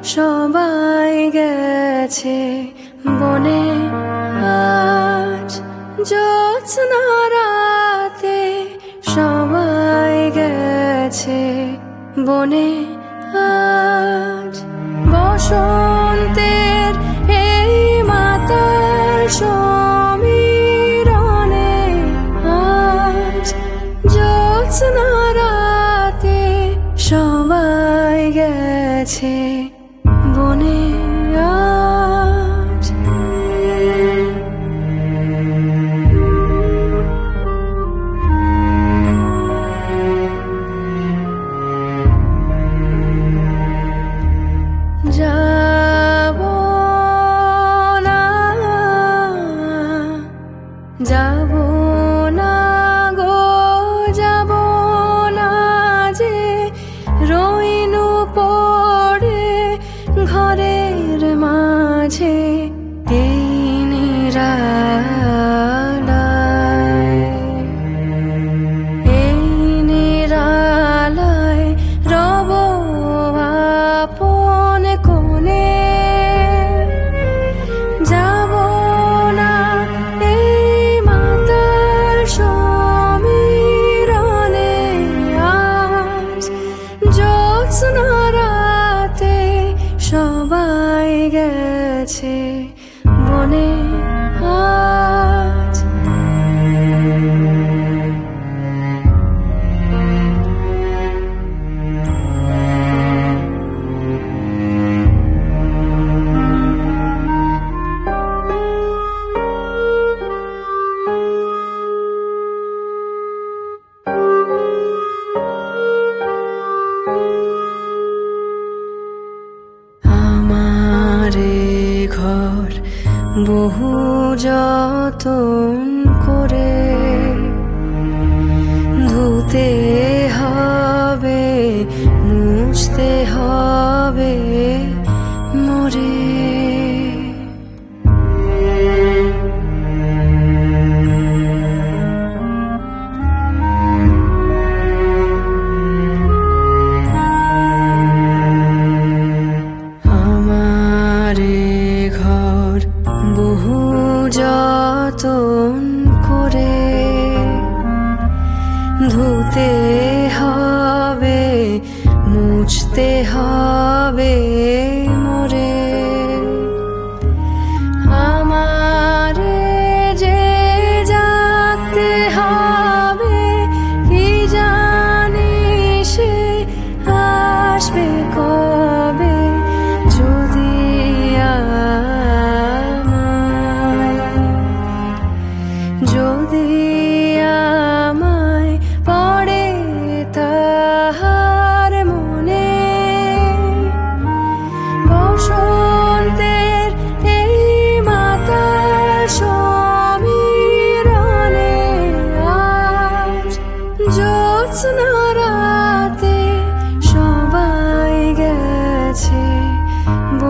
সবাই গেছে বনে আজ জ্যোৎস্না রাতে সবাই গেছে বনে আজ বসন্তের এই মাতাল সমীরণে আজ জ্যোৎস্না রাতে সবাই গেছে বনে আজ যাব না যাব না গো যাব না যে রইনু পড়ে ঘরের মাঝে এই নিরালায় রব আপন কোণে যাব না এই মাতাল সমীরণে আজ জ্যোৎস্না রাতে সবাই গেছে বনে আজ আমারে ঘর বহু যতন করে ধুতে হবে মুছতে হবে মোরে ঘর বহু যতন করে ধুতে হবে মুছতে হবে মোরে আমারে যে জাগতে হবে কি জানি সে আসবে কবে যদি আমায় পড়ে তাহার মনে বসন্তের এই মাতাল সমীরণে আজ জ্যোৎস্না রাতে সবাই গেছে